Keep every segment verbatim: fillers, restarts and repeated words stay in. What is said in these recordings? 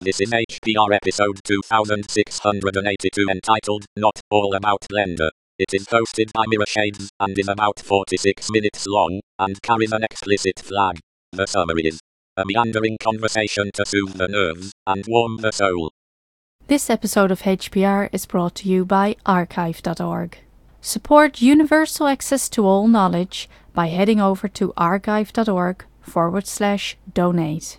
This is H P R episode two thousand six hundred eighty-two entitled, Not All About Blender. It is hosted by Mirror Shades, and is about forty-six minutes long, and carries an explicit flag. The summary is a meandering conversation to soothe the nerves, and warm the soul. This episode of H P R is brought to you by archive dot org. Support universal access to all knowledge by heading over to archive dot org forward slash donate.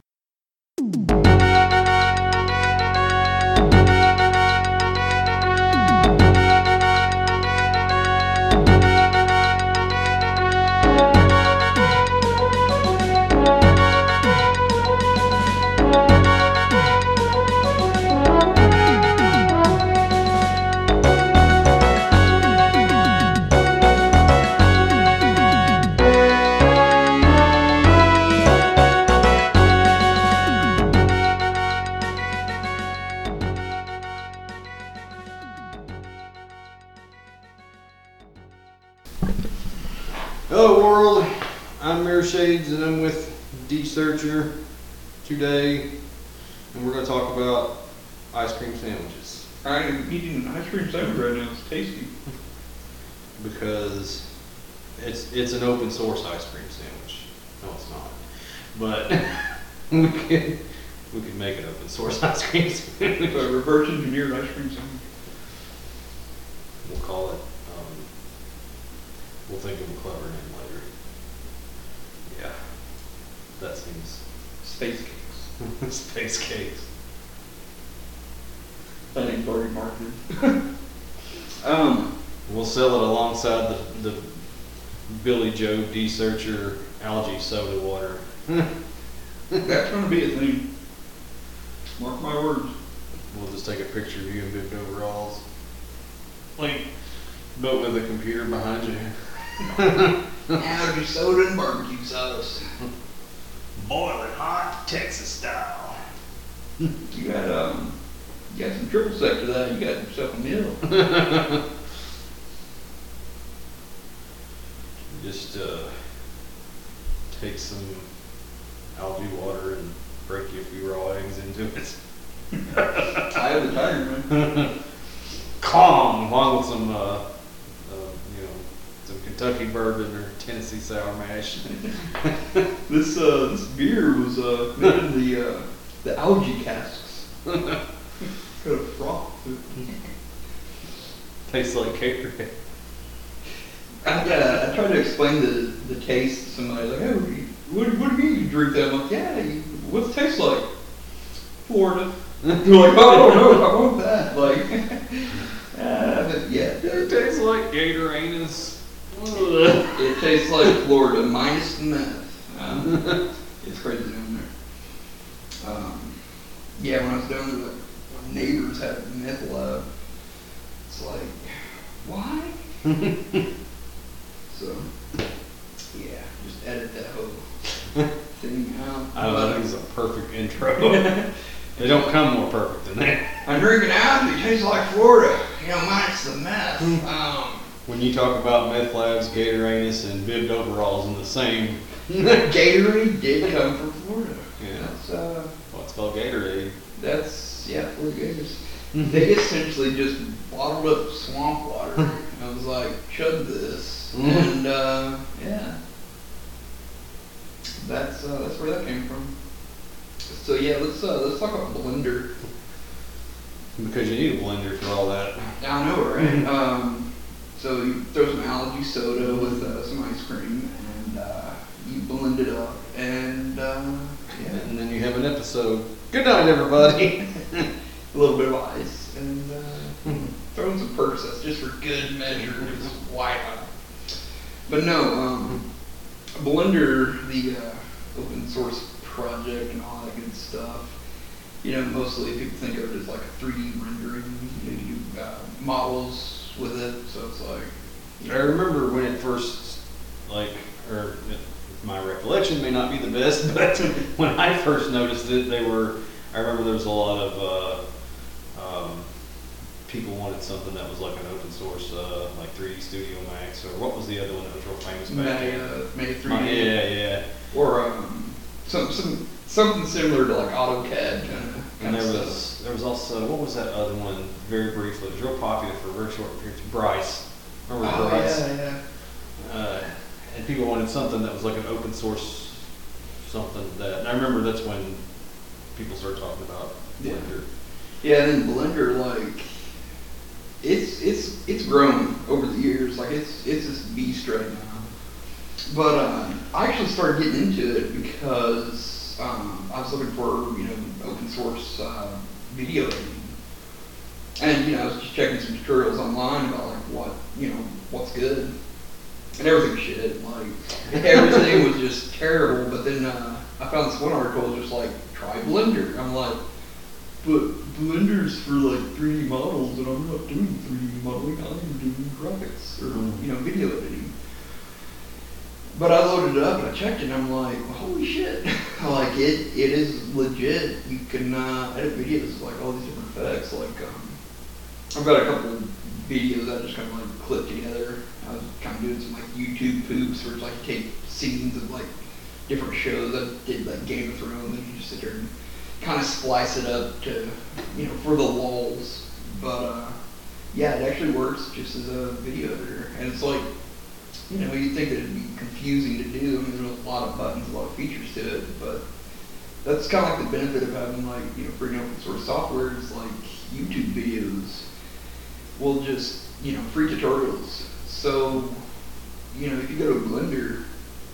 Hello world, I'm Mirror Shades and I'm with D Searcher today, and we're going to talk about ice cream sandwiches. I'm eating an ice cream sandwich right now. It's tasty. Because it's it's an open source ice cream sandwich. No, it's not. But we can we can make an open source ice cream sandwich. A reverse engineered ice cream sandwich. We'll call it. Um, we'll think of a clever name later. Yeah, that seems Space cakes. space cakes. I think already marketed. um, We'll sell it alongside the, the Billy Joe D Searcher algae soda water. that's going to be a thing. Mark my words. We'll just take a picture of you in big overalls, Like, but with a computer behind you. algae soda and barbecue sauce. Boiling hot, Texas style. You got um, you got some triple sec to that. You got yourself a meal. Just uh, take some algae water and break you a few raw eggs into it. I have the tiger, man. Calm, along with some, uh, uh, you know, some Kentucky bourbon or Tennessee sour mash. This uh, this beer was uh, made in the uh, the algae casks. Got a froth. Tastes like Gatorade. I, yeah, I tried to explain the, the taste to somebody. Like, hey, what do you, what, what do you mean you drink that? I'm like, yeah, you, what's it taste like? Florida. They're like, oh, no, I want that. Like, uh, but yeah, It tastes like Gatoranus. it tastes like Florida minus the meth. Um, it's crazy down there. Um, yeah, when I was down there, like, my neighbors had a meth lab. It's like, why? So, yeah, just edit that whole thing out. I think it's a perfect intro. They don't come more perfect than that. I'm drinking algae, it tastes like Florida, you know, minus the meth. Um, When you talk about meth labs, Gatoranus, and bibbed overalls in the same, Gatorade did come from Florida. Yeah. That's, uh, well, it's called Gatorade. that's, yeah, Florida Gators. They essentially just bottled up swamp water. I was like, chug this. And, uh, yeah. That's, uh, that's where that came from. So yeah, let's uh, let's talk about Blender. Because you need a blender for all that. I know, right? um, so you throw some algae soda with uh, some ice cream, and uh, you blend it up, and uh, yeah, And then you have an episode. Good night, everybody. a little bit of ice, and uh, throw in some Percocets just for good measure. Just why not? But no, um, Blender, the uh, open source project and all that good stuff. You know, mostly people think of it as like a three D rendering. You know, you do uh, models with it, so it's like. I remember when it first, like, or it, my recollection may not be the best, but when I first noticed it, they were. I remember there was a lot of uh, um, people wanted something that was like an open source, uh, like three D Studio Max, or what was the other one that was real famous back May, then? uh, May three D. My- yeah, yeah. Or um, some some something similar to like AutoCAD kind of was also, what was that other one, very briefly, it was real popular for a very short period, Bryce. Remember Oh, Bryce? yeah, yeah. Uh, and people wanted something that was like an open source, something that, and I remember that's when people started talking about Yeah. Blender. Yeah, and then Blender, like, it's it's it's grown over the years. Like, it's it's this beast right now. But uh, I actually started getting into it because um, I was looking for, you know, open source uh, video editing. And, you know, I was just checking some tutorials online about, like, what, you know, what's good. And everything was shit. Like, everything was just terrible. But then uh, I found this one article that was just like, try Blender. I'm like, but Blender's for, like, three D models, and I'm not doing three D modeling. I'm doing graphics or, Mm. you know, video editing. But I loaded it up and I checked it and I'm like, well, holy shit. Like, it, it is legit. You can uh, edit videos with, like, all these different effects. Like, um, I've got a couple of videos I just kind of, like, clipped together. I was kind of doing some, like, YouTube poops where it's like, you take scenes of, like, different shows. I did, like, Game of Thrones, and you just sit there and kind of splice it up to, you know, for the lulls. But, uh, yeah, it actually works just as a video editor. And it's like, you know, you'd think that it'd be confusing to do. I mean, there's a lot of buttons, a lot of features to it, but that's kind of like the benefit of having, like, you know, free and open source software is like YouTube videos will just, you know, free tutorials. So, you know, if you go to Blender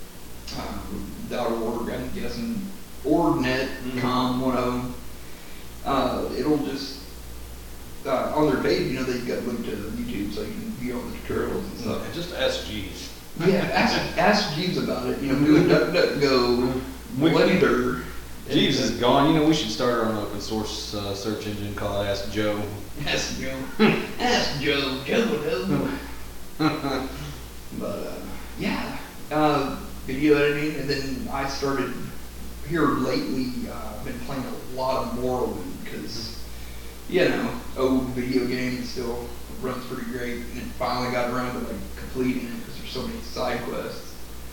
um, dot org, I'm guessing, or net dot com, one of them, uh, it'll just, uh, on their page, you know, they've got a link to YouTube so you can view all the tutorials and stuff. And just ask Jeeves. Yeah, ask, ask Jeeves about it. You know, do a DuckDuckGo, We- Blender. Jeeves and, is gone. You know, we should start our own open source uh, search engine called Ask Joe. Ask Joe. Ask Joe. Joe will know. But, uh, yeah, uh, video editing, and then I started here lately, uh, been playing a lot of Morrowind, because, you know, old video game still runs pretty great, and it finally got around to, like, completing it, because there's so many side quests.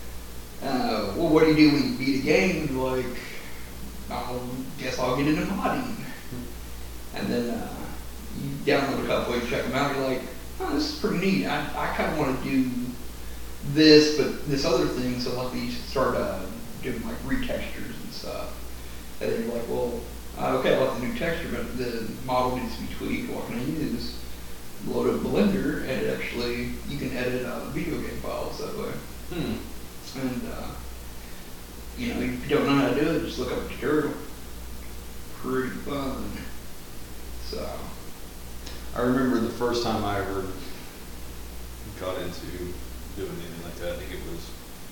Uh, well, what do you do when you beat a game? Like, I guess I'll get into modding. And then, uh, you download a couple, you check them out, you're like, oh, this is pretty neat. I, I kind of want to do this, but this other thing, so like you start uh, doing like retextures and stuff. And then you're like, well, uh, okay, I like the new texture, but the model needs to be tweaked. What can I use? Load up Blender, and it actually, you can edit uh, video game files that way. Hmm. And, uh, you know, if you don't know how to do it, just look up a tutorial. Pretty fun. So. I remember the first time I ever got into doing anything like that. I think it was,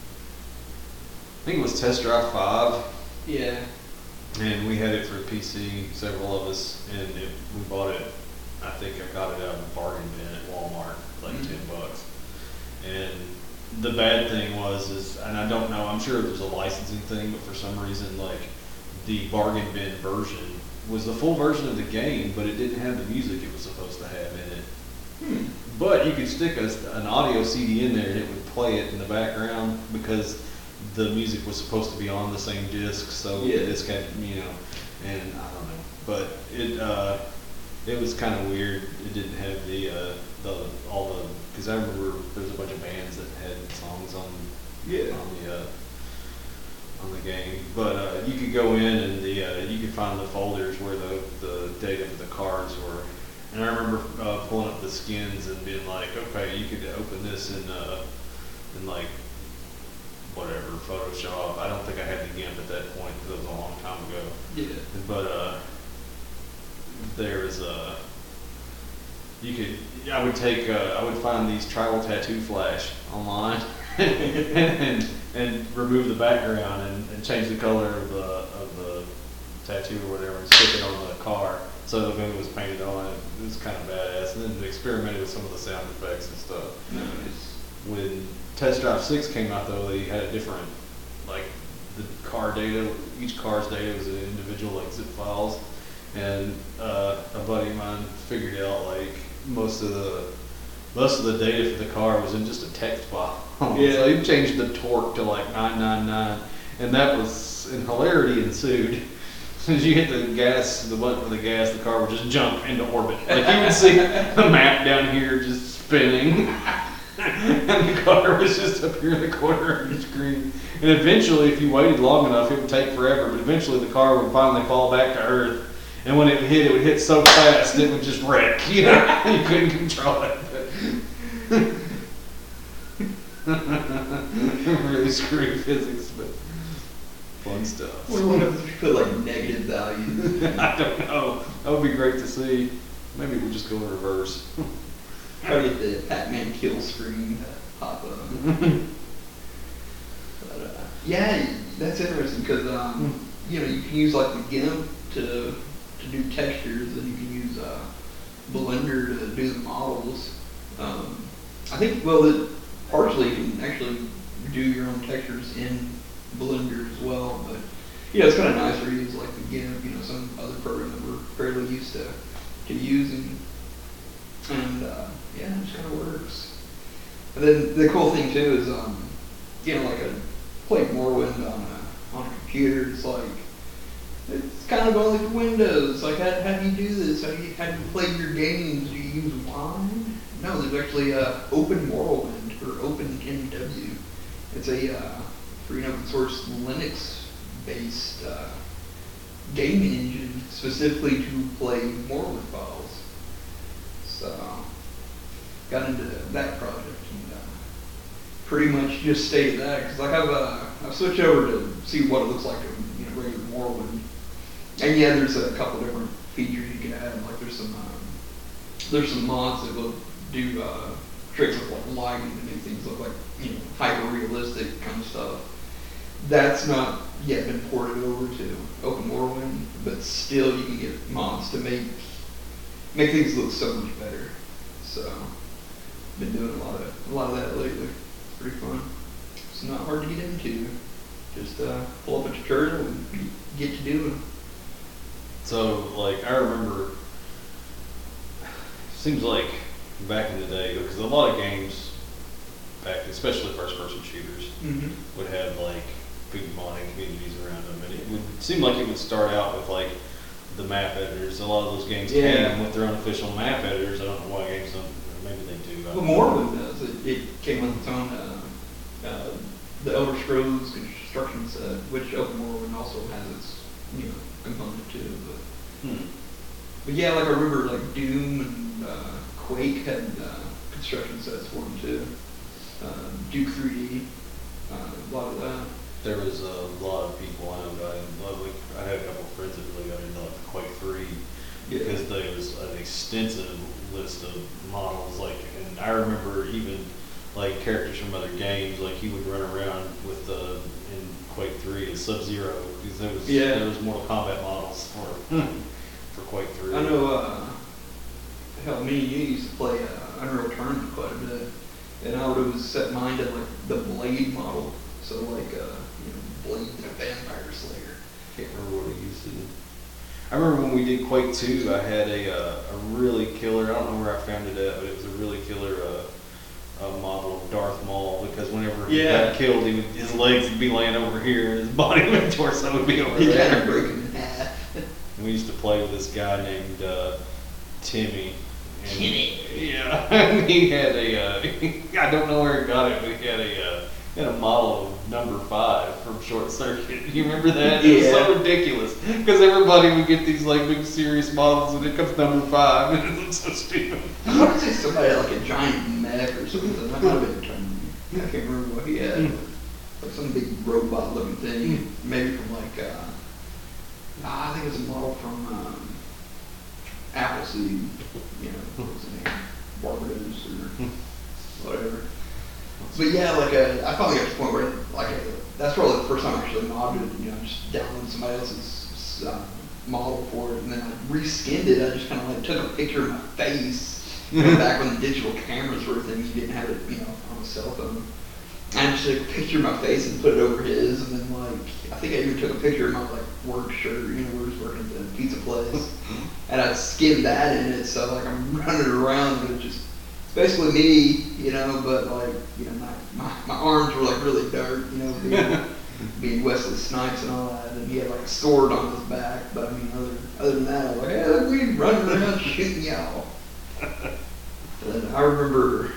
I think it was Test Drive five, Yeah. and we had it for a P C, several of us, and it, we bought it. I think I got it out of a bargain bin at Walmart, like Mhm. ten bucks. And the bad thing was, is, and I don't know, I'm sure there's a licensing thing, but for some reason, like, the bargain bin version was the full version of the game, but it didn't have the music it was supposed to have in it. Hmm. But you could stick a, an audio C D in there and it would play it in the background because the music was supposed to be on the same disc, so Yeah. the disc had, you know, and I don't know. But it uh, it was kind of weird. It didn't have the, uh, the all the, because I remember there was a bunch of bands that had songs on, Yeah. on the uh, on the game, but uh, you could go in and the uh, you could find the folders where the, the data for the cards were. And I remember uh, pulling up the skins and being like, okay, you could open this in uh, in like whatever Photoshop. I don't think I had the GIMP at that point because it was a long time ago. Yeah. But uh, there was a you could I would take uh, I would find these tribal tattoo flash online and and remove the background and, and change the color of the of the tattoo or whatever and stick it on the car so the movie was painted on it. It was kind of badass. And then experimented with some of the sound effects and stuff. Nice. When Test Drive six came out though, they had a different, like, the car data, each car's data was in individual, like, zip files. And uh, a buddy of mine figured out, like, most of the most of the data for the car was in just a text file. Yeah. So he changed the torque to like nine nine nine, and that was, and hilarity ensued. soon as you hit the gas, the button for the gas, the car would just jump into orbit. Like you would see the map down here just spinning, and the car was just up here in the corner of your screen. And eventually, if you waited long enough, it would take forever. But eventually, the car would finally fall back to Earth. And when it hit, it would hit so fast it would just wreck. You know, you couldn't control it. Really screwy physics, but fun stuff. What if you put like negative values? I don't know. That would be great to see. Maybe we'll just go in reverse. Try to get the Pac-Man kill screen to pop up. But, uh, yeah, that's interesting because um, you know you can use like the GIMP to to do textures, and you can use uh, Blender to do the models. Um, I think well, it, partially you can actually do your own textures in Blender as well. But yeah, it's kind of nice to use like the GIMP, you know, some other program that we're fairly used to to using, and uh, yeah, it just kind of works. And then the cool thing too is, um, you know, like a play Morrowind on a on a computer. It's like it's kind of only for Windows. Like, how, how do you do this? How do you how do you play your games? Do you use Wine? No, there's actually uh, Open Morrowind or Open M W. It's a uh, free and open source Linux based uh, game engine specifically to play Morrowind files. So got into that project and uh, pretty much just stayed at that because like I've uh, I've switched over to see what it looks like in you know regular Morrowind, and yeah, there's a couple different features you can add. Like there's some um, there's some mods that will do uh, tricks with like lighting to make things look like you know hyper realistic kind of stuff. That's not yet been ported over to Open Morrowind, but still you can get mods to make make things look so much better. So been doing a lot of a lot of that lately. It's pretty fun. It's not hard to get into. Just uh, pull up a tutorial and get to doing. So like I remember, seems like back in the day, because a lot of games back, especially first-person shooters, Mm-hmm. would have like big modding communities around them, and it would seem like it would start out with like the map editors. A lot of those games Yeah. came with their own official map editors. I don't know why games don't, or maybe they do. I Well, don't know. Morrowind does. It, it came with its own uh, uh, the Elder Scrolls construction set, which Open Morrowind also has its you know component too. But Hmm. but yeah, like I remember like Doom and uh, Quake had uh, construction sets for them too. Uh, Duke three D, uh, a lot of that. There was a lot of people I know. I, like, I had a couple of friends that really got into like Quake three because there was an extensive list of models. Like, and I remember even like characters from other games. Like he would run around with the in Quake three as Sub-Zero because there was Yeah. there was Mortal Kombat models for for Quake three. I know. Uh, hell, me and you used to play uh, Unreal Tournament quite a bit, and I would always set mine to like the Blade model. So like, uh, you know, Blade the Vampire Slayer. Can't remember what it used to be. I remember when we did Quake two, I had a uh, a really killer. I don't know where I found it at, but it was a really killer uh, uh, model of Darth Maul because whenever he Yeah. got killed, he would, his legs would be laying over here, and his body and torso would be over He kind of there. break him in half. And we used to play with this guy named uh, Timmy. And, Timmy. Yeah, and he had a. Uh, I don't know where he got it, but he had a. Uh, he had a model of number five from Short Circuit. You remember that? It was so Yeah. ridiculous because everybody would get these like big serious models, and it comes number five, and it looks so stupid. I want to say somebody had like a giant mech or something. That might have been trying. I can't remember what he had. Like some big robot-looking thing, maybe from like. Uh, ah, I think it was a model from um, Appleseed. You know, what was the name? Barbados or whatever. But yeah, like uh, I finally got to the point where like uh, that's probably the first time I actually modded it. You know, just downloaded somebody else's uh, model for it, and then I reskinned it. I just kind of like took a picture of my face. You know, back when the digital cameras were things, you didn't have it, you know, on a cell phone. I just took a picture of my face and put it over his, and then like I think I even took a picture of my like work shirt. You know, we were just working at the pizza place, and I skinned that in it. So like I'm running around, but it just. Basically me, you know, but like, you know, my, my, my arms were like really dark, you know, being, being Wesley Snipes and all that, and he had like a sword on his back. But I mean, other other than that, I was like, hey, look, we running around shooting y'all. And I remember,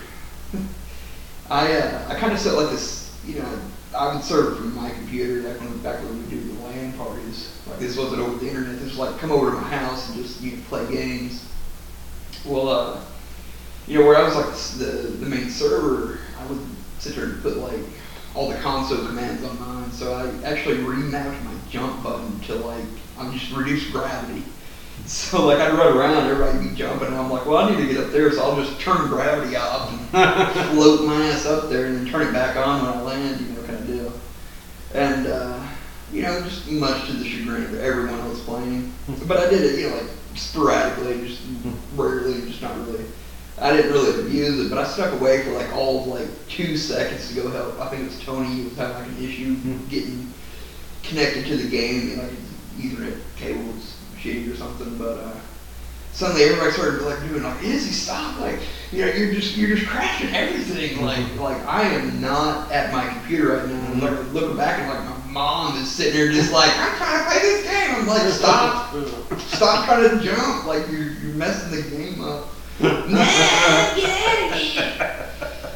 I uh, I kind of set like this, you know, I would serve from my computer like when back when we do the LAN parties. Like this wasn't over the internet. This was like come over to my house and just you know play games. Well, uh, you know where I was like the the main server, I would sit there and put like all the console commands on mine. So I actually remapped my jump button to like I'm just reduce gravity. So like I'd run around, everybody'd be jumping, and I'm like, well, I need to get up there, so I'll just turn gravity off and float my ass up there, and then turn it back on when I land, you know, kind of deal. And uh, you know, just much to the chagrin of everyone else playing. But I did it, you know, like sporadically, just rarely, just not really. I didn't really abuse it, but I stuck away for like all of like two seconds to go help. I think it was Tony who was having like an issue getting connected to the game, and like Ethernet cables. Or something, but uh, suddenly everybody started like doing like, Izzy, stop! Like, you know, you're just you're just crashing everything. Like, like I am not at my computer right now. I'm like looking back and like my mom is sitting there just like, I'm trying to play this game. I'm like, stop, stop trying to jump. Like you're you're messing the game up. Nah, get out of here.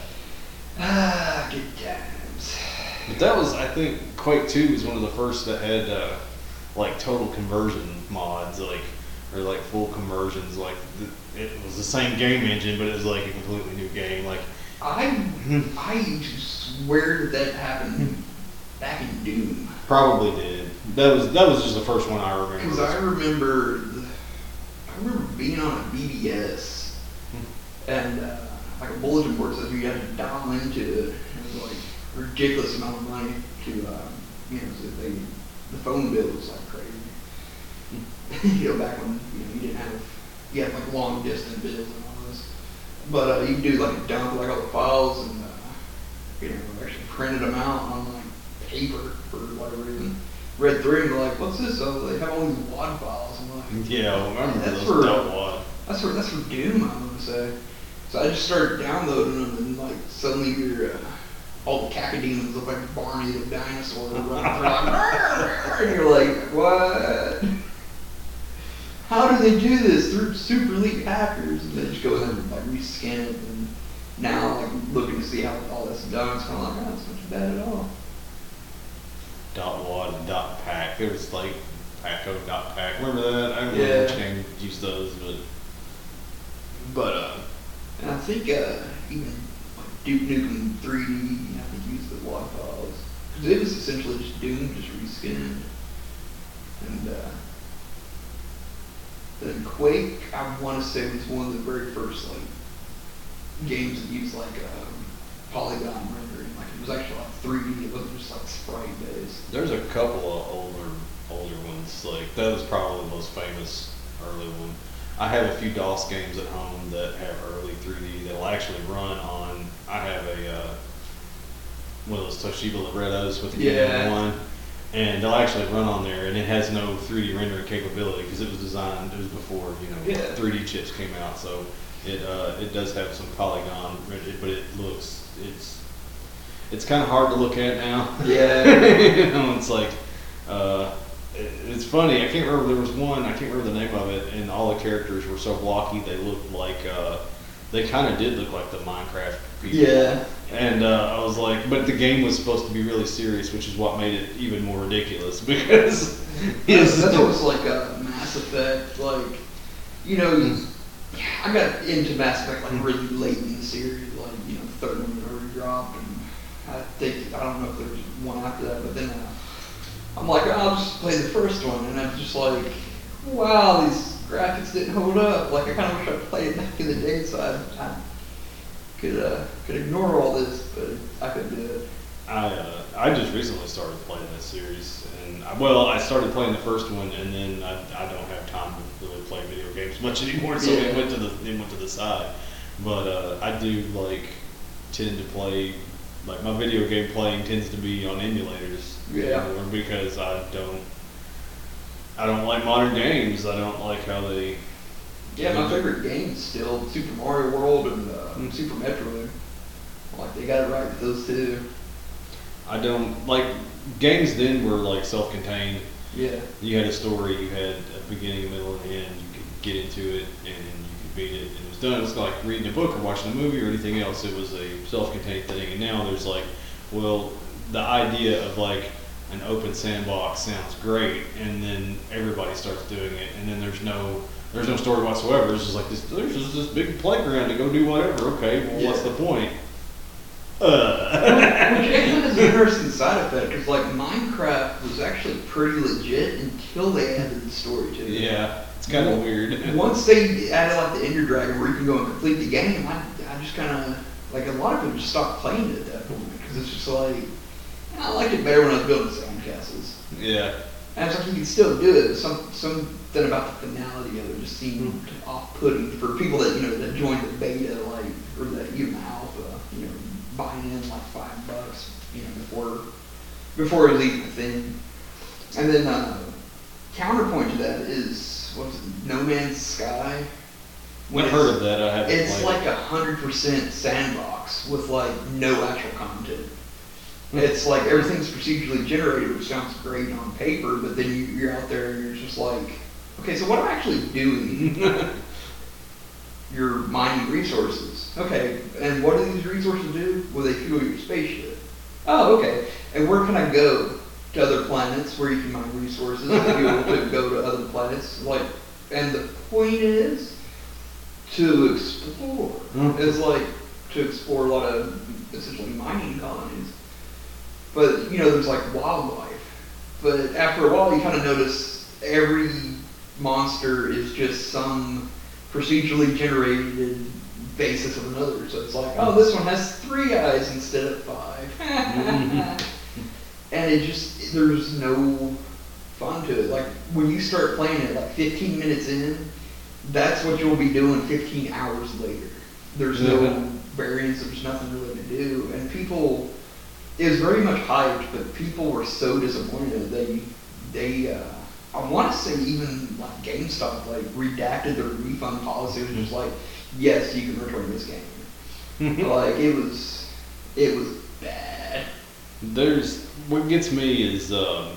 Ah, good times. But that was, I think, Quake two was one of the first that had uh, like total conversion mods, like or like full conversions. Like the, it was the same game engine, but it was like a completely new game. Like I I swear that happened back in Doom. Probably did. That was that was just the first one I remember. Because I remember the, I remember being on a B B S and uh, like a bulletin board says you had to dial into it. It was like a ridiculous amount of money to uh, you know so they the phone bill was like crazy. You know, back when you know you didn't have you had like long distance bills and all this. But uh, you could do like a dump like all the files and uh, you know actually printed them out on like paper for whatever reason. Read through and like, what's this? Oh, they have all these W A D files. I'm like, yeah, I remember that's those for W A D. that's for that's for Doom. I want to say. So I just started downloading them and like suddenly you're. Uh, all the cacodemons look like Barney the dinosaur running through like, and you're like, what? How do they do this? Through super elite hackers, and they just go in and like rescan it, and now like looking to see how all that's done, it's kind of like, oh, it's not too bad at all. Dot wad and dot pack. There was like Paco dot pack. Remember that? I remember Yeah. which game used those, but but uh. And I think uh, even like Duke Nukem three D, I think used the W A D files because it was essentially just Doom, just reskinned, and. Uh, Then Quake, I want to say, was one of the very first like games that used like um, polygon rendering. Like it was actually like three D. It wasn't just like sprite based. There's a couple of older older ones. Like that was probably the most famous early one. I have a few DOS games at home that have early three D that'll actually run on. I have a uh, one of those Toshiba Librettos with the Yeah. game one. And they'll actually run on there, and it has no three D rendering capability because it was designed. It was before you know Yeah. three D chips came out, so it uh, it does have some polygon render, but it looks it's it's kind of hard to look at now. Yeah. You know, it's like uh, it, it's funny. I can't remember there was one. I can't remember the name of it, and all the characters were so blocky they looked like uh, they kind of did look like the Minecraft people. Yeah. And uh, I was like, but the game was supposed to be really serious, which is what made it even more ridiculous because That's, that's almost like a Mass Effect. Like, you know, I got into Mass Effect like really late in the series. Like, you know, the third one had already dropped, and I think I don't know if there was one after that. But then uh, I'm like, oh, I'll just play the first one, and I'm just like, wow, these graphics didn't hold up. Like, I kind of wish I played it back in the day, so I. I Could uh, could ignore all this, but I couldn't do it. I uh, I just recently started playing this series, and I, well, I started playing the first one, and then I, I don't have time to really play video games much anymore, so Yeah. it went to the it went to the side. But uh, I do like tend to play like my video game playing tends to be on emulators, Yeah. anymore because I don't I don't like modern games. I don't like how they. Yeah, my favorite games still Super Mario World and uh, Mm. Super Metroid. Like they got it right with those two. I don't like games then were like self-contained. Yeah. You had a story, you had a beginning, a middle, and an end. You could get into it and you could beat it, and it was done. It was like reading a book or watching a movie or anything else. It was a self-contained thing. And now there's like, well, the idea of like an open sandbox sounds great, and then everybody starts doing it, and then there's no there's no story whatsoever. It's just like this. There's just this big playground to go do whatever. Okay, well, Yeah. what's the point? Uh. Which actually has an interesting side effect, because like Minecraft was actually pretty legit until they added the story to it. Yeah, it's kind of weird. Once they added like the Ender Dragon, where you can go and complete the game, I, I just kind of like a lot of people just stopped playing it at that point, because it's just like I liked it better when I was building sandcastles. Yeah. And it's like you can still do it. Some something about the finality of it just seemed Mm-hmm. off-putting for people that you know that joined the beta, like or that even the alpha, you know, buying in like five bucks, you know, before before it was even a thing. And then uh, counterpoint to that is what's it, No Man's Sky. When I've it's- heard of that. I haven't It's played like it. a hundred percent sandbox with like no actual content. Hmm. It's like everything's procedurally generated, which sounds great on paper, but then you, you're out there and you're just like, okay, so what am I actually doing? You're mining resources. Okay, and what do these resources do? Well, they fuel your spaceship. Oh, okay. And where can I go? To other planets where you can mine resources and be able to go to other planets. Like, and the point is to explore. Mm. It's like to explore a lot of essentially mining colonies. But, you know, there's like wildlife. But after a while, you kind of notice every monster is just some procedurally generated basis of another. So it's like, oh, this one has three eyes instead of five. And it just, there's no fun to it. Like, when you start playing it, like fifteen minutes in, that's what you'll be doing fifteen hours later. There's no Yeah. variance, there's nothing really to do. And people, it was very much hyped, but people were so disappointed. They, they, uh, I want to say even like GameStop like redacted their refund policy. It was just like, yes, you can return this game. Like it was, it was bad. There's what gets me is, um,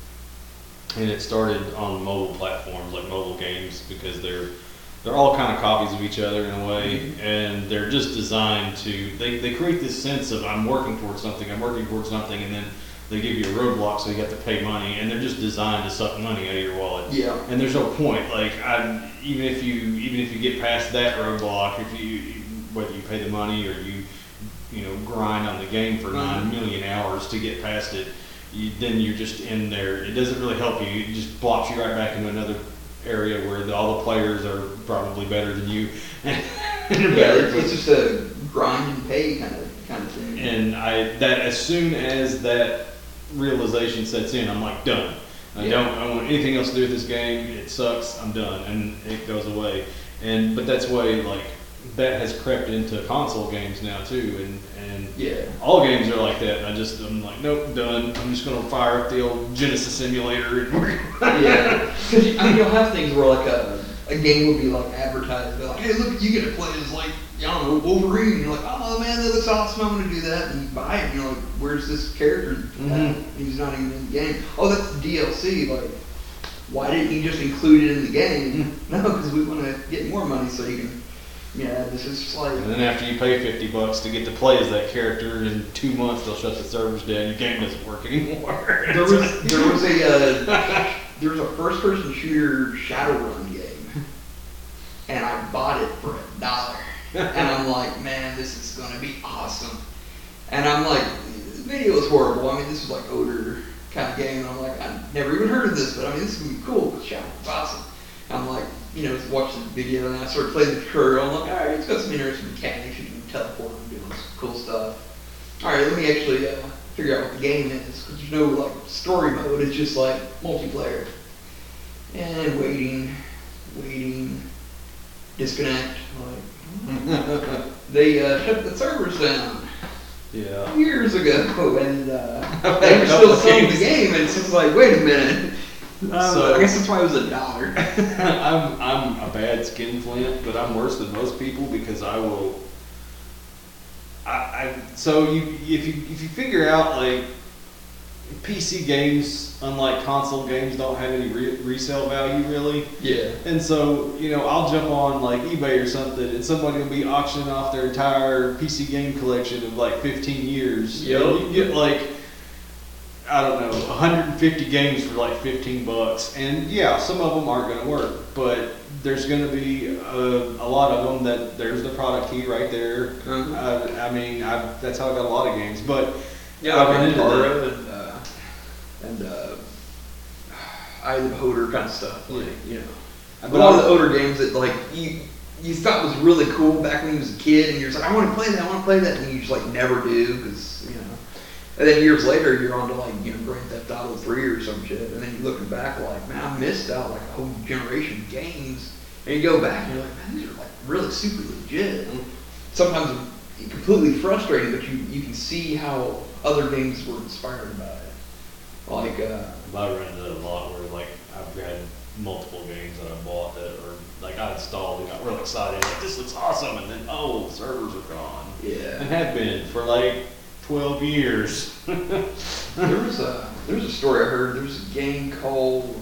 and it started on mobile platforms like mobile games because they're they're all kind of copies of each other in a way, and they're just designed to they, they create this sense of I'm working towards something, I'm working towards something, and then they give you a roadblock so you have to pay money, and they're just designed to suck money out of your wallet. Yeah. And there's no point. Like I, even if you even if you get past that roadblock, if you whether you pay the money or you you know grind on the game for nine million hours to get past it, you, then you're just in there. It doesn't really help you. It just plops you right back into another area where the, all the players are probably better than you. Yeah, better, it's, it's just a grind and pay kind of kind of thing. and I that as soon as that realization sets in, I'm like done. I Yeah. don't I don't want anything else to do with this game. It sucks. I'm done, and it goes away. And but that's why like that has crept into console games now too, and and Yeah. all games are like that. And I just I'm like nope, done. I'm just gonna fire up the old Genesis simulator. And we're Yeah. Because I mean, you'll have things where like a, a game will be like advertised, they're like, hey, look, you get to play as like, I don't know, Wolverine. And you're like, oh man, that looks awesome. I'm gonna do that. And you buy it, and you're like, where's this character? Mhm. He's not even in the game. Oh, that's the D L C. Like, why didn't you just include it in the game? No, because we want to get more money so you can. Yeah, this is just like. And then after you pay fifty bucks to get to play as that character, in two months they'll shut the servers down. Your game doesn't work anymore. There was there was a uh, there was a first person shooter Shadowrun game, and I bought it for a dollar, and I'm like, man, this is gonna be awesome, and I'm like, the video is horrible. I mean, this was like older kind of game, and I'm like, I've never even heard of this, but I mean, this is gonna be cool. Shadowrun's awesome. I'm like, you know, watching the video, and I started playing the tutorial. I'm like, all right, it's got some interesting mechanics. You can teleport and do some cool stuff. All right, let me actually uh, figure out what the game is, because there's no like story mode. It's just like multiplayer. And waiting, waiting, disconnect. Like they uh, shut the servers down Yeah. years ago, and uh, I've they had were a still couple selling the games. game. And it's just like, wait a minute. Um, So- I guess that's why it was a dollar. I'm I'm a bad skinflint, but I'm worse than most people because I will. I, I so you if you if you figure out like P C games, unlike console games, don't have any re- resale value really. Yeah. And so, you know, I'll jump on like eBay or something, and somebody will be auctioning off their entire P C game collection of like fifteen years. Yep. And you can get like, I don't know, one hundred fifty games for like fifteen bucks. And yeah, some of them aren't going to work, but there's going to be a, a lot of them that there's the product key right there. Uh-huh. I, I mean, I, that's how I got a lot of games. But Yeah, I've like run into that. Antara and uh, and uh, Eye of the Beholder kind of stuff. Like, you know, a But lot of I- the older games that like you you thought was really cool back when you was a kid, and you're just like, I want to play that, I want to play that, and you just like never do because you know. And then years later, you're on to like you know Grand Theft Auto three or some shit, and then you looking back like, man, I missed out like a whole generation of games. And you go back and you're like, man, these are like really super legit. And sometimes it's completely frustrating, but you you can see how other games were inspired by it. Like, uh, I run into that a lot where like I've had multiple games that I bought that are like I installed and got real excited, like this looks awesome, and then oh, servers are gone. yeah. And have been for like twelve years. There was a there's a story I heard. There was a game called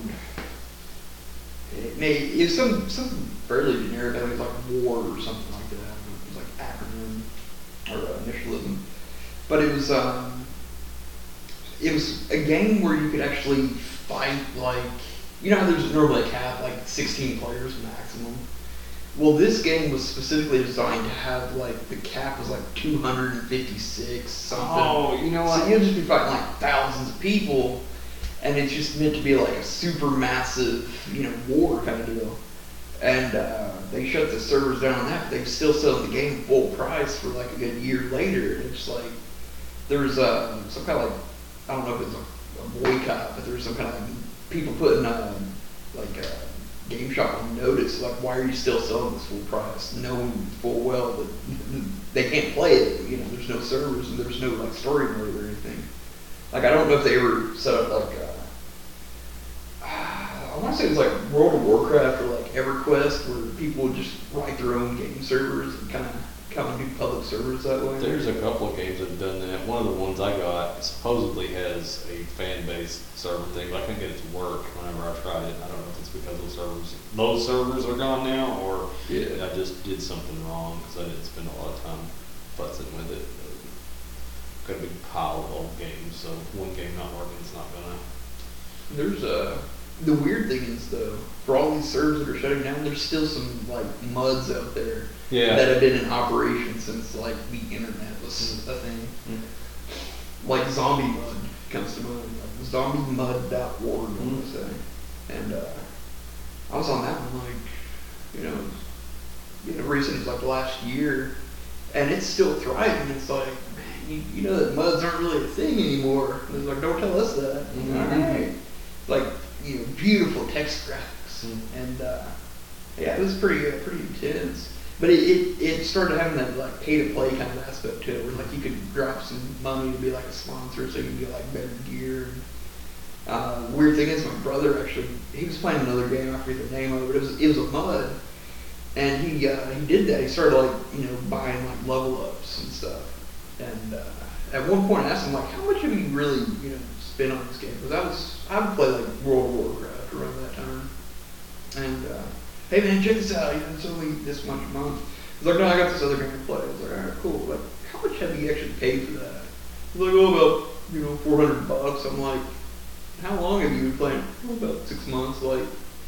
it, may, it was some something fairly generic. I think it was like War or something like that. It was like acronym or uh, initialism, but it was um, it was a game where you could actually fight like you know how there's normally a cap like sixteen players maximum. Well, this game was specifically designed to have like the cap was like two hundred fifty-six something. Oh, you know So what? you'll just be fighting like thousands of people, and it's just meant to be like a super massive, you know, war kind of deal. And uh, they shut the servers down on that, but they still selling the game full price for like a good year later. And it's like there's uh, some kind of like I don't know if it's a, a boycott, but there's some kind of like people putting uh, like a GameStop on notice, like why are you still selling this full price, knowing full well that they can't play it. You know, there's no servers and there's no like story mode or anything. Like I don't know if they ever set up like uh, I want to say it was like World of Warcraft or like EverQuest where people would just write their own game servers and kind of come and do public servers that way. There's a couple of games that have done that. One of the ones I got supposedly has a fan-based server thing, but I couldn't get it to work whenever I tried it. I don't know if it's because those servers those servers are gone now, or Yeah. I just did something wrong because I didn't spend a lot of time futzing with it. Got a big pile of old games, so if one game not working, it's not gonna. There's a the weird thing is though, for all these servers that are shutting down, there's still some like muds out there Yeah. that have been in operation since like the internet was a thing. Mm. Like Zombie Mud comes to mind, like zombie mud dot org, I want to say. And uh, I was on that one like, you know, you know, recent as like the last year, and it's still thriving. It's like, man, you, you know that muds aren't really a thing anymore. And it's like, don't tell us that. Mhm. All right. Like, you know, beautiful text graphics, Mm. and uh, yeah, it was pretty uh, pretty intense. But it, it, it started having that like pay to play kind of aspect to it, where like you could drop some money to be like a sponsor, so you can get like better gear. And, uh, weird thing is, my brother actually he was playing another game. I forget the name of it. But it was it was a mud, and he uh, he did that. He started like you know buying like level ups and stuff. And uh, at one point, I asked him like, how much have you really you know spent on this game? Because I was I would play like World of Warcraft around that time, and. Uh, Hey man, check this out. You know, it's only this much a month. He's like, no, I got this other game to play. I was like, all right, cool. Like, how much have you actually paid for that? He's like, oh, about you know, four hundred bucks. I'm like, how long have you been playing? Oh, about six months. Like,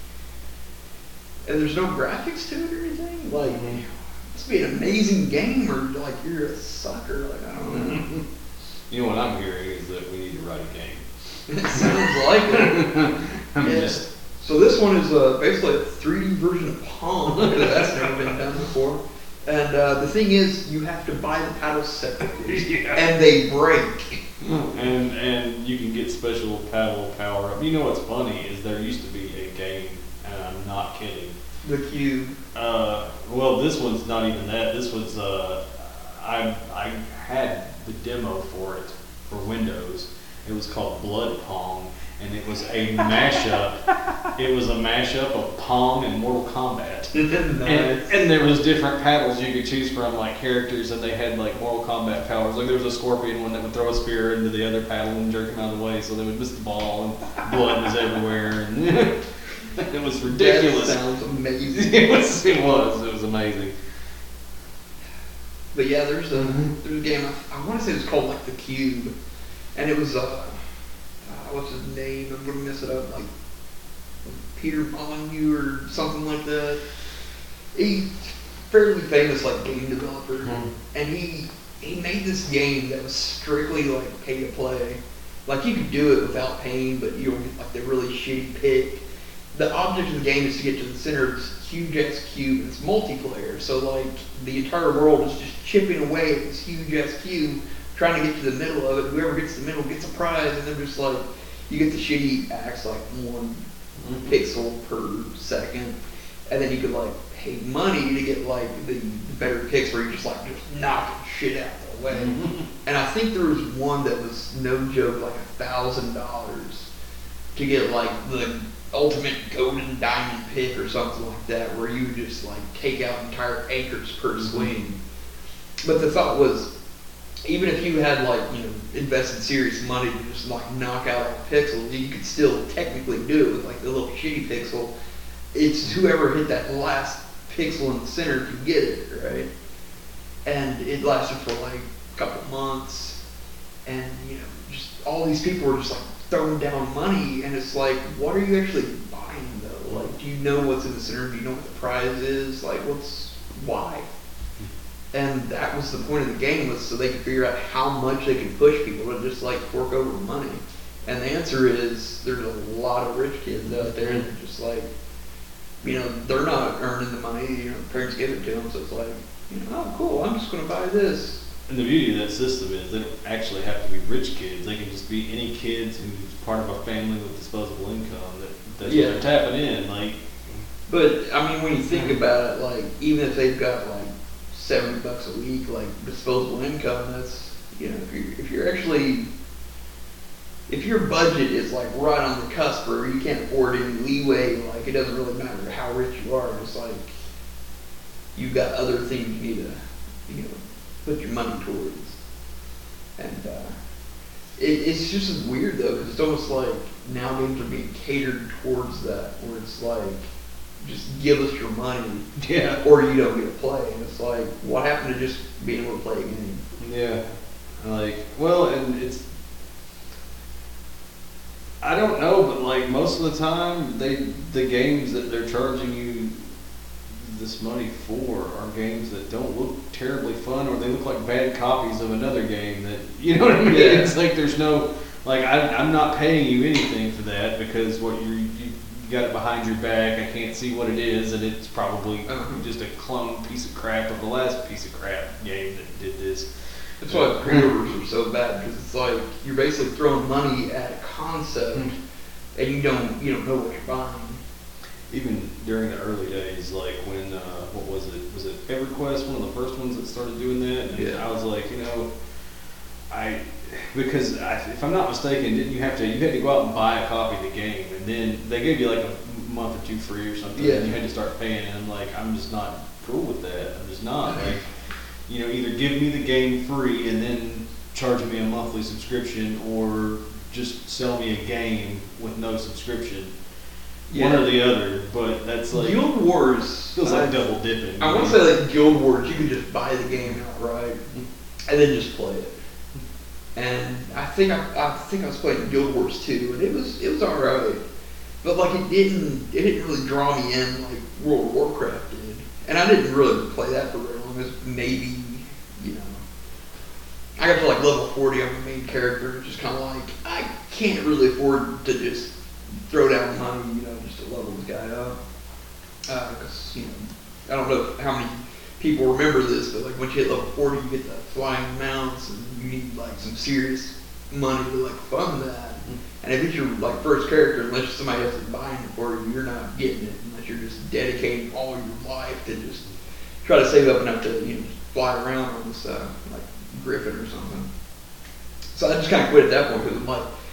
and there's no graphics to it or anything. Like, Mhm. this would be an amazing game, or like you're a sucker. Like, I don't know. You know what I'm hearing is that we need to write a game. It sounds like it. I'm Yeah. just So this one is uh, basically a three D version of Pong, because that's never been done before. And uh, the thing is, you have to buy the paddles separately, Yeah. and they break. and and you can get special paddle power up. You know what's funny is there used to be a game, and I'm not kidding. The cube. Uh, well, this one's not even that. This was uh, I I had the demo for it for Windows, It was called Blood Pong, and it was a mashup. It was a mashup of Pong and Mortal Kombat. Nice. And, and there was different paddles you could choose from, like characters, and they had like Mortal Kombat powers. Like there was a scorpion one that would throw a spear into the other paddle and jerk him out of the way, so they would miss the ball, and blood was everywhere. And it was ridiculous. That sounds amazing. It was. It was. It was amazing. But yeah, there's a there's a game. I, I want to say it's called like The Cube, and it was uh, uh what's his name? I'm gonna mess it up. Like Peter Molyneux or something like that. He's fairly famous like game developer, mm-hmm. and he he made this game that was strictly like pay to play. Like you could do it without paying, but you don't get like the really shitty pick. The object of the game is to get to the center of this huge ass cube, and it's multiplayer. So like the entire world is just chipping away at this huge ass cube, trying to get to the middle of it. Whoever gets to the middle gets a prize, and they're just like, you get the shitty axe like one mm-hmm. pixel per second, and then you could like pay money to get like the, the better picks where you're just like just knocking shit out of the way. Mm-hmm. And I think there was one that was no joke like a thousand dollars to get like the ultimate golden diamond pick or something like that, where you just like take out entire acres per swing. But the thought was, even if you had like, you know, invested serious money to just like knock out all the pixels, you could still technically do it with like the little shitty pixel. It's whoever hit that last pixel in the center can get it, right? And it lasted for like a couple months, and you know, just all these people were just like throwing down money, and it's like, what are you actually buying though? Like, do you know what's in the center? Do you know what the prize is? Like, what's, why? And that was the point of the game, was so they could figure out how much they can push people to just like fork over money. And the answer is, there's a lot of rich kids out there, and they're just like, you know, they're not earning the money, you know, parents give it to them, so it's like, you know, oh cool, I'm just gonna buy this. And the beauty of that system is they don't actually have to be rich kids. They can just be any kids who's part of a family with disposable income that that's yeah. what they're tapping in. Like, but I mean, when you think about it, like even if they've got like seventy bucks a week, like disposable income, that's, you know, if you're if you're actually if your budget is like right on the cusp where you can't afford any leeway, like it doesn't really matter how rich you are. It's like you've got other things you need to, you know, put your money towards. And uh, it, it's just weird though, because it's almost like now games are being catered towards that, where it's like, just give us your money, yeah, or you don't get to play. And it's like, what happened to just being able to play a game? Yeah, like, well, and it's, I don't know, but like most of the time, they the games that they're charging you this money for are games that don't look terribly fun, or they look like bad copies of another game that, you know what I mean? Yeah. It's like there's no, like I, I'm not paying you anything for that, because what you're, you got it behind your back, I can't see what it is, and it's probably uh-huh. just a clone piece of crap of the last piece of crap game that did this. That's why pre-orders are so bad, because it's like you're basically throwing money at a concept, mm-hmm. and you don't you don't know what you're buying. Even during the early days, like when, uh, what was it? Was it EverQuest, one of the first ones that started doing that? And yeah. I was like, you know, I, because I, if I'm not mistaken, didn't you have to, you had to go out and buy a copy of the game, and then they gave you like a month or two free or something, yeah. and you had to start paying, and I'm like, I'm just not cool with that. I'm just not. Like, you know, either give me the game free and then charge me a monthly subscription, or just sell me a game with no subscription. Yeah. One or the other, but that's like Guild Wars feels like I, double dipping. I want to say like Guild Wars, you can just buy the game outright and then just play it. And I think I, I think I was playing Guild Wars two, and it was it was alright, but like it didn't it didn't really draw me in like World of Warcraft did, and I didn't really play that for very long. It was maybe, you know, I got to like level forty on the main character, just kind of like I can't really afford to just throw down money, you know, just to level this guy up. Because, uh, you know, I don't know how many people remember this, but like once you hit level forty, you get the flying mounts, and you need like some serious money to like fund that. Mm-hmm. And if it's your like first character, unless somebody else is buying it for you, you're not getting it unless you're just dedicating all your life to just try to save up enough to, you know, fly around on this uh, like Griffin or something. So I just kind of quit at that point, because I'm like,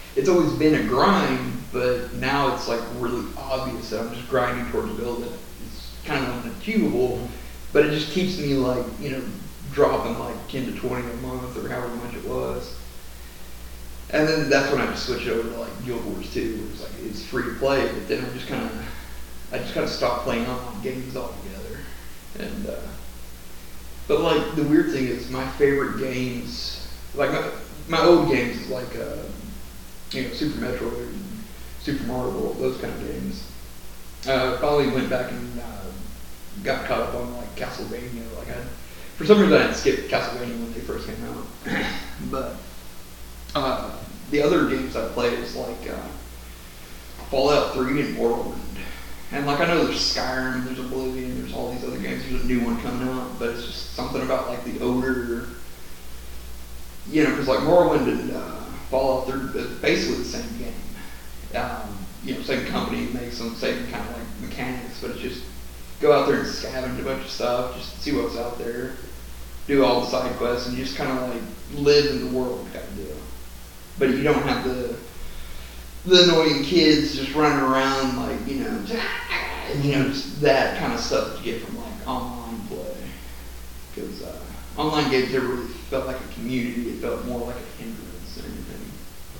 it's always been a grind, but now it's like really obvious that I'm just grinding towards a goal that is kind of unachievable, but it just keeps me like, you know, dropping like ten to twenty a month or however much it was. And then that's when I just switched over to like Guild Wars two, where it's like it's free to play, but then I just kind of, I just kind of stopped playing online games altogether. And uh, but like the weird thing is, my favorite games, like my my old games, is like uh, you know, Super Metroid, and Super Mario World, those kind of games. Uh, finally went back and uh, got caught up on like Castlevania. Like I, for some reason, I had skipped Castlevania when they first came out, but. Uh, the other games I played is like uh, Fallout three and Morrowind. And like I know there's Skyrim, there's Oblivion, there's all these other games, there's a new one coming out, but it's just something about like the odor, you know, because like Morrowind and uh, Fallout, they're basically the same game. Um, you know, same company makes them, same kind of like mechanics, but it's just go out there and scavenge a bunch of stuff, just see what's out there, do all the side quests, and just kind of like live in the world kind of deal. But you don't have the the annoying kids just running around like, you know, you know, just that kind of stuff that you get from like online play. Because uh, online games never really felt like a community; it felt more like a hindrance than anything.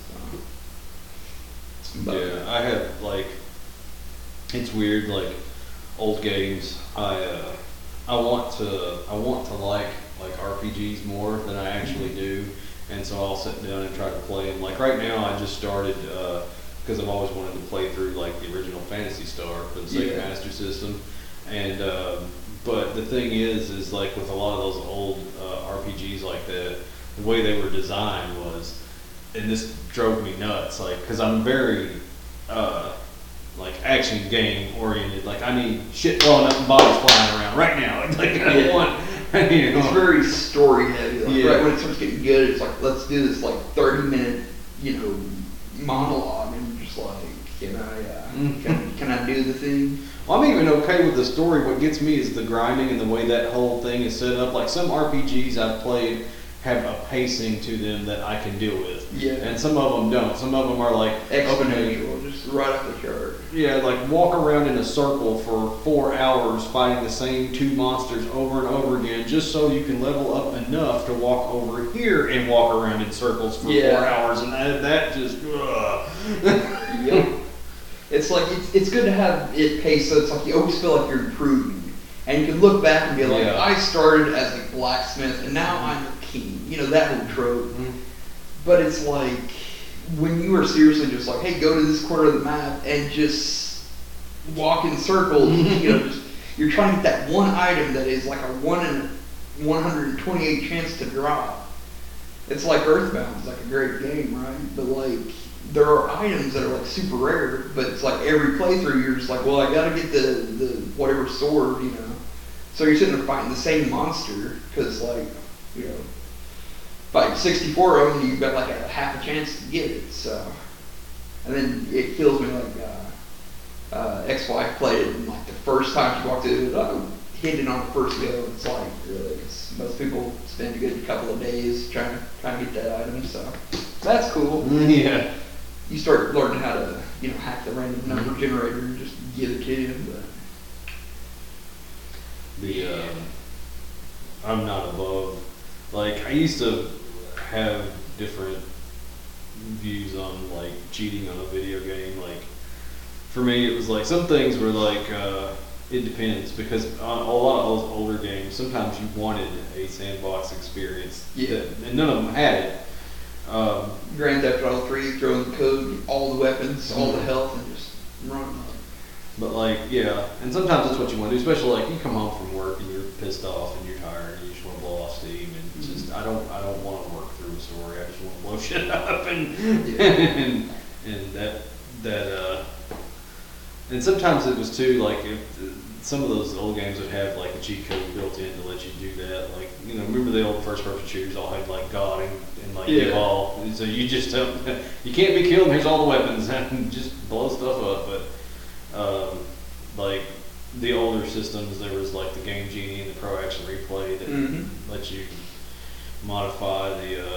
So, but, yeah, I have like, it's weird. Like old games, I uh, I want to I want to like like R P Gs more than I actually do. And so I'll sit down and try to play them. Like right now, I just started uh, because I've always wanted to play through like the original Phantasy Star for the Sega yeah. Master System. And um, but the thing is, is like with a lot of those old uh, R P Gs like that, the way they were designed was, and this drove me nuts. Like because I'm very uh, like action game oriented. Like I need shit blowing up and bodies flying around right now. Like I yeah. want. You know. It's very story heavy. Like, yeah. Right when it starts getting good, it's like, let's do this like thirty minute, you know, monologue, and you're just like, can I, uh, mm-hmm. can, can I do the thing? Well, I'm even okay with the story. What gets me is the grinding and the way that whole thing is set up. Like some R P Gs I've played have a pacing to them that I can deal with. Yeah. And some of them don't. Some of them are like exponential, okay, just right off the chart. Yeah, like walk around in a circle for four hours fighting the same two monsters over and over again just so you can level up enough to walk over here and walk around in circles for yeah. four hours. And that, that just, ugh. Yep. It's like, it's, it's good to have it paced so it's like you always feel like you're improving. And you can look back and be like, yeah. I started as a blacksmith and now I'm a king. You know, that whole trope. Mm-hmm. But it's like, when you are seriously just like, hey, go to this corner of the map and just walk in circles, you know, just you're trying to get that one item that is like a one in one hundred twenty-eight chance to drop. It's like Earthbound. It's like a great game, right? But like, there are items that are like super rare, but it's like every playthrough you're just like, well, I gotta get the, the whatever sword, you know. So you're sitting there fighting the same monster, because like, you know, fight sixty-four of them, you've got like a half a chance to get it. So, and then it kills me like uh, uh, ex-wife played it, and like the first time she walked in, oh, hit it on the first go. It's like really, it's, most people spend a good couple of days trying to trying to get that item. So that's cool. Yeah. You start learning how to, you know, hack the random number mm-hmm. generator and just give it to him. But the uh, I'm not above. Like I used to have different views on like cheating on a video game. Like for me, it was like some things were like uh, it depends, because on a lot of those older games, sometimes you wanted a sandbox experience. Yeah. That, and none of them had it. Um, Grand Theft Auto three, throw in the code, all the weapons, all the health, and just run them up. But like, yeah, and sometimes that's what you want to do, especially like you come home from work and you're pissed off and you're tired and you just want to blow off steam, and it's just I don't I don't want to work through a story. I just want to blow shit up and yeah. and and that that uh and sometimes it was too like if some of those old games would have like a cheat code built in to let you do that. Like, you know, remember the old first person shooters all had like God and, and like yeah. give all, so you just tell you can't be killed, here's all the weapons, and just blow stuff up. But um, like the older systems, there was like the Game Genie and the Pro Action Replay that mm-hmm. let you modify the uh,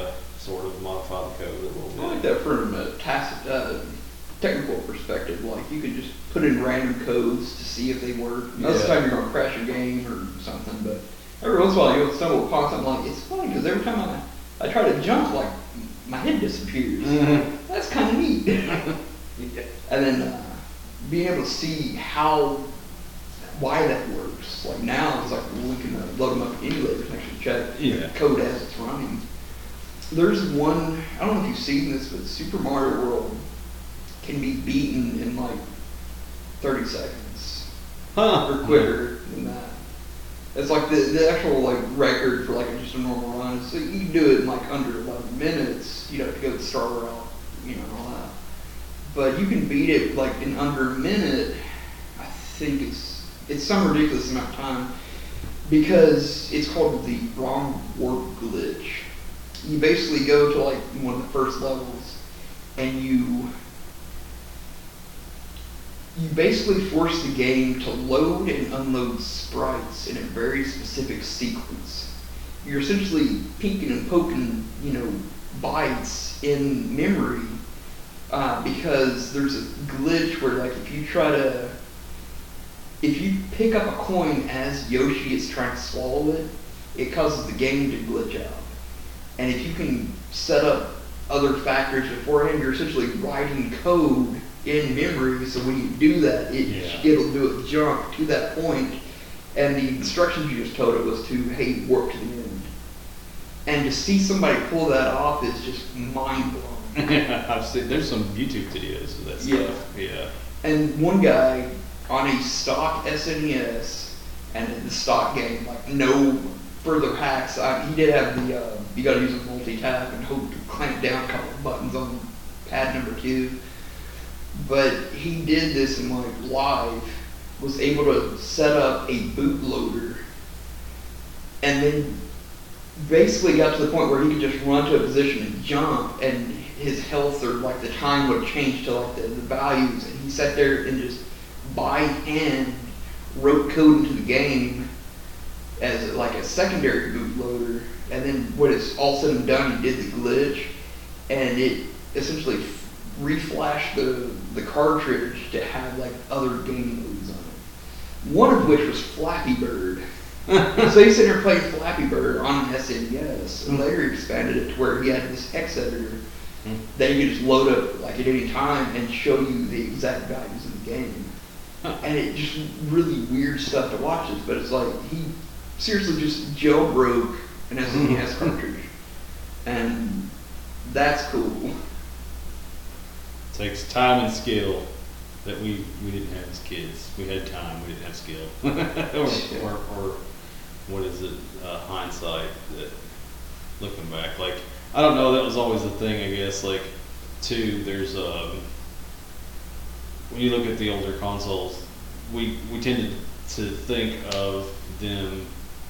sort of modify the code a little bit. I like that from a tacit, uh, technical perspective. Like you could just put in random codes to see if they work. Most of the Yeah. time you're gonna crash a game or something, but every once in a while you'll stumble upon something like it's funny because every time I I try to jump, like my head disappears. Mhm. That's kind of neat. Yeah. And then uh, being able to see how why that works. Like now it's like we can uh, load them up in emulators and actually check Yeah. the code as it's running. There's one, I don't know if you've seen this, but Super Mario World can be beaten in like thirty seconds Huh. or quicker than that. It's like the, the actual like record for like just a normal run. So you can do it in like under eleven minutes. You don't have to go the star route, you know, and all that. But you can beat it like in under a minute. I think it's it's some ridiculous amount of time because it's called the wrong warp glitch. You basically go to like one of the first levels and you you basically force the game to load and unload sprites in a very specific sequence. You're essentially peeking and poking, you know, bytes in memory uh, because there's a glitch where, like, if you try to, if you pick up a coin as Yoshi is trying to swallow it, it causes the game to glitch out. And if you can set up other factors beforehand, you're essentially writing code in memory, so when you do that, it, Yeah. it'll do a jump to that point, and the instructions you just told it was to, hey, warp to the end. And to see somebody pull that off is just mind-blowing. I've seen, there's some YouTube videos of that stuff. Yeah. And one guy on a stock S N E S, and in the stock game, like no further hacks, I, he did have the, uh, you gotta use a multi-tap and hope to clamp down a couple of buttons on pad number two. But he did this in like live, was able to set up a bootloader, and then basically got to the point where he could just run to a position and jump, and his health or like the time would change to like the, the values, and he sat there and just by hand wrote code into the game as like a secondary bootloader, and then when it's all said and done, he did the glitch, and it essentially reflashed the, the cartridge to have like other game modes on it. One of which was Flappy Bird. So he's sitting there playing Flappy Bird on an S N E S, and later he expanded it to where he had this hex editor that he could just load up like at any time and show you the exact values of the game. And it just really weird stuff to watch this, but it's like he seriously just jailbroke an S N E S cartridge. And that's cool. Takes time and skill that we, we didn't have as kids. We had time, we didn't have skill. or, or, or what is it, uh, hindsight, that looking back. Like, I don't know, that was always the thing, I guess. Like, too, there's, um, when you look at the older consoles, we, we tended to think of them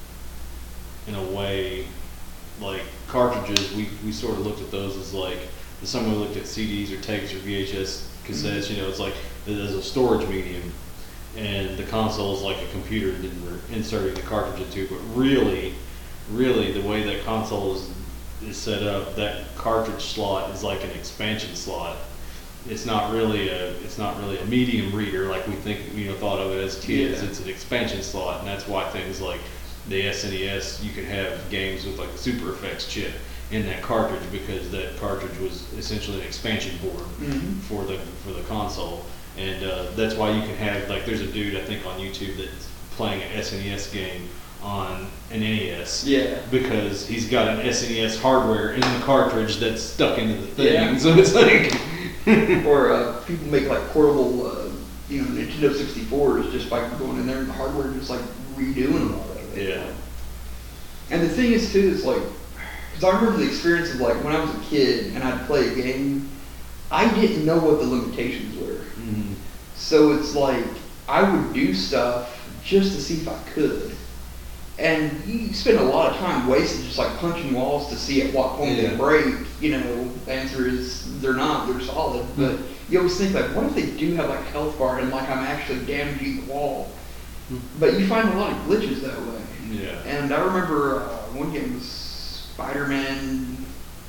in a way, like cartridges, we, we sort of looked at those as like, someone looked at C Ds or tapes or V H S cassettes, you know, it's like there's a storage medium, and the console is like a computer that we're inserting the cartridge into. But really, really, the way that console is, is set up, that cartridge slot is like an expansion slot. It's not really a it's not really a medium reader like we think, you know, thought of it as kids. Yeah. It's an expansion slot, and that's why things like the S N E S, you could have games with like a Super Effects chip in that cartridge, because that cartridge was essentially an expansion board Mhm. for the for the console, and uh, that's why you can have, like, there's a dude I think on YouTube that's playing an S N E S game on an N E S, Yeah. because he's got an S N E S hardware in the cartridge that's stuck into the thing. Yeah. So it's like Or uh, people make like portable, uh, you know, Nintendo sixty-fours just by going in there and the hardware just like redoing a lot of it. Yeah. And the thing is too, is like, because I remember the experience of like when I was a kid and I'd play a game, I didn't know what the limitations were. Mhm. So it's like I would do stuff just to see if I could. And you spend a lot of time wasted just like punching walls to see at what point Yeah. they break. You know, the answer is they're not, they're solid. But you always think like, what if they do have like a health bar and like I'm actually damaging the wall? But you find a lot of glitches that way. Yeah. And I remember uh, one game was Spider-Man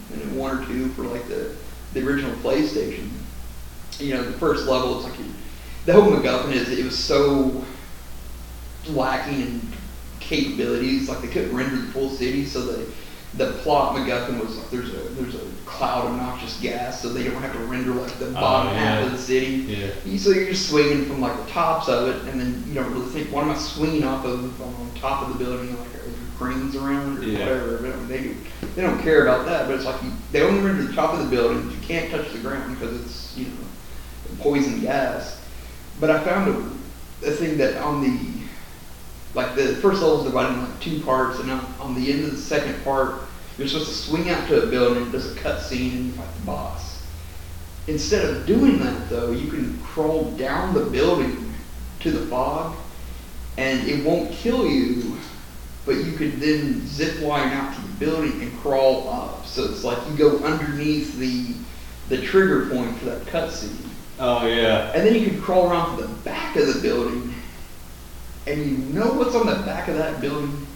and then one or two for like the the original PlayStation. You know, the first level, it's like you, the whole MacGuffin is it was so lacking in capabilities. Like they couldn't render the full city, so the the plot MacGuffin was like there's a there's a cloud of noxious gas, so they don't have to render like the bottom oh, yeah. half of the city. Yeah. So you're just swinging from like the tops of it, and then you don't really think, what am I swinging off of on top of the building, like are there cranes around or yeah. whatever. But I mean, they do, they don't care about that. But it's like you, they only render the top of the building. You can't touch the ground because it's you know poison gas. But I found a, a thing that on the like the first level is divided into like two parts, and on, on the end of the second part, you're supposed to swing out to a building, there's a cut scene, and you fight the boss. Instead of doing that, though, you can crawl down the building to the fog, and it won't kill you, but you could then zip line out to the building and crawl up. So it's like you go underneath the the trigger point for that cutscene. Oh yeah. And then you can crawl around to the back of the building, and you know what's on the back of that building?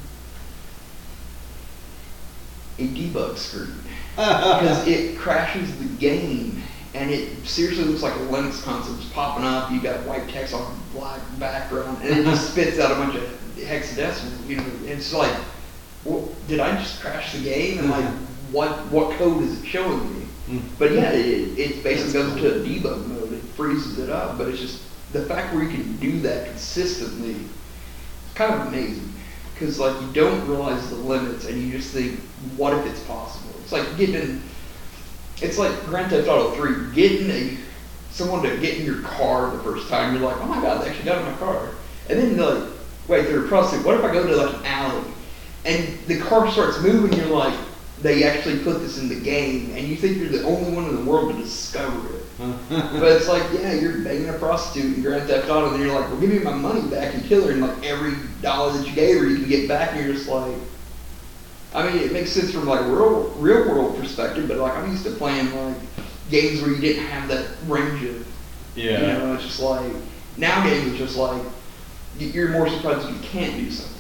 A debug screen. Because it crashes the game, and it seriously looks like a Linux console just popping up. You got white text on a black background, and it just spits out a bunch of hexadecimal. You know, and it's like, well, did I just crash the game? And like, what what code is it showing me? But yeah, it, it basically goes into a debug mode. It freezes it up, but it's just the fact where you can do that consistently, it's kind of amazing. Because like you don't realize the limits, and you just think, what if it's possible? It's like getting, it's like Grand Theft Auto three, getting a someone to get in your car the first time. You're like, oh my god, they actually got in my car. And then you're like, wait, they're processing. What if I go to like an alley, and the car starts moving? You're like, they actually put this in the game, and you think you're the only one in the world to discover it. But it's like, yeah, you're banging a prostitute in Grand Theft Auto, and then you're like, well, give me my money back and kill her, and like every dollar that you gave her, you can get back, and you're just like, I mean, it makes sense from like a real, real world perspective, but like I'm used to playing like games where you didn't have that range of, yeah. you know, it's just like, now games are just like, you're more surprised if you can't do something.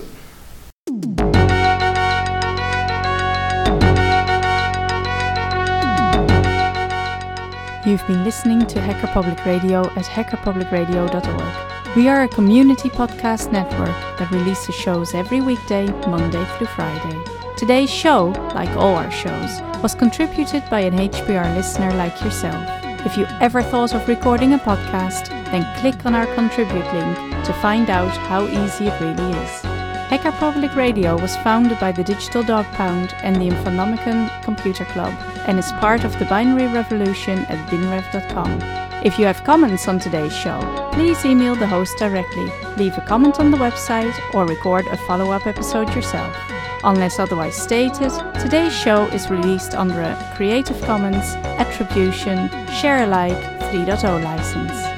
You've been listening to Hacker Public Radio at hacker public radio dot org. We are a community podcast network that releases shows every weekday, Monday through Friday. Today's show, like all our shows, was contributed by an H P R listener like yourself. If you ever thought of recording a podcast, then click on our contribute link to find out how easy it really is. Hacker Public Radio was founded by the Digital Dog Pound and the Infonomicon Computer Club and is part of the binary revolution at binrev dot com. If you have comments on today's show, please email the host directly, leave a comment on the website, or record a follow-up episode yourself. Unless otherwise stated, today's show is released under a Creative Commons Attribution Share Alike three point oh license.